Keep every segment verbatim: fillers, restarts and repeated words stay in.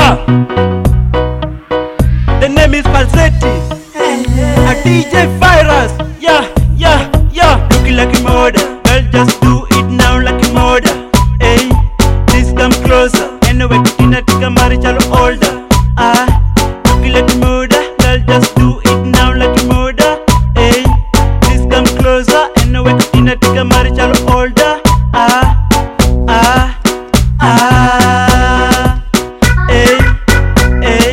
Yeah. The name is Falsetti. A D J Virus. Yeah, yeah, yeah. Looking like a murder. Girl, just do it now like a murder. Hey, please come closer. Anyway, Kutina tika marichalo older. Ah, looking like a murder. Girl, just do it now like a murder. Hey, please come closer. Anyway, Kutina tika marichalo older. Ah, ah, ah. Hey, hey,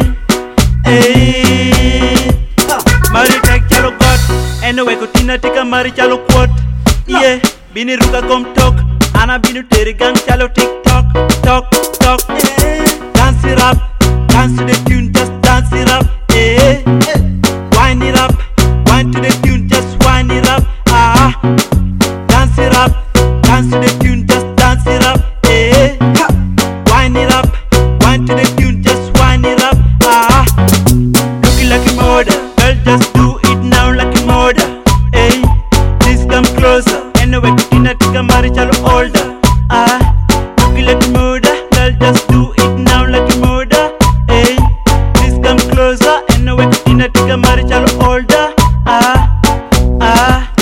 hey. Mari tek chalo got. Anyway, Kutina tika marichalo quote. Yeah, bini ruka kom talk. Ana binu teri gang chalo TikTok, talk, talk. Dance it up, dance to the tune, just dance it up. Eh, wind it up, wind to the tune, just wind it up. Ah, dance it up, dance to the tune, just dance it up. Eh, wind it up, wind to the tune, just wind it up. Ah, looking like a murder, girl, just do it now like a murder. Eh, please come closer. Anyway, Kutina tika marichalo older. Ah, looking like a murder, girl, just do it now like a murder. Hey, please come closer. Anyway, Kutina tika marichalo older. Ah, ah,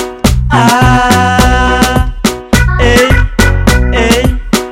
ah. Hey, hey,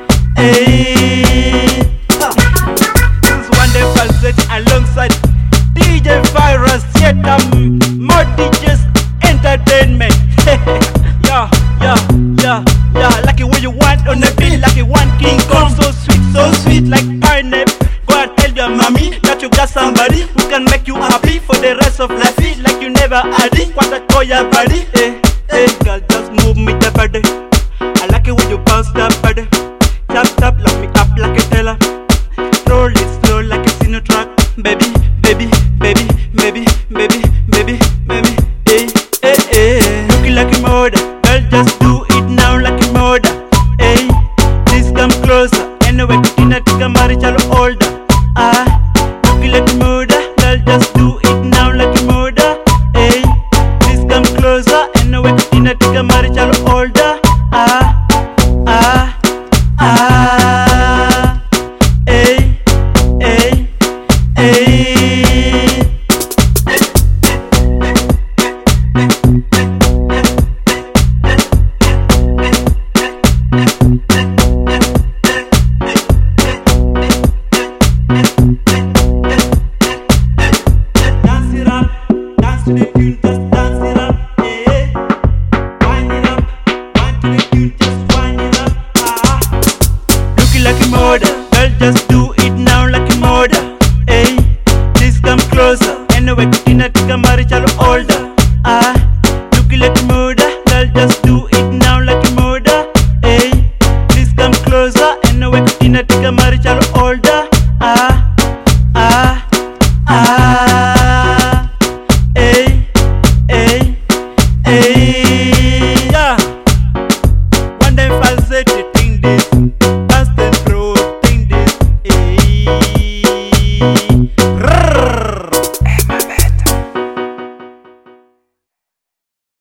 hey. This is one day Falsetti alongside D J Virus. Yet um, more D Js entertainment. Yeah, yeah, yeah, yeah. Like it what you want on the beat, like it one King Kong. So sweet, so sweet, like pineapple. Go and tell your mommy that you got somebody who can make you happy for the rest of life. Feel like you never had it. What a call your body. Hey, hey, girl, just move me the body. I like it when you bounce that body. Tap, tap, lock me up like a teller. Roll it slow like a Sino track. Baby, baby, baby, baby, baby, baby, baby. Hey, hey, hey. Looking like a murder. Girl, just do it now like a murder. Hey, please come closer. Anyway, Kutina tika marichalo older. Ah,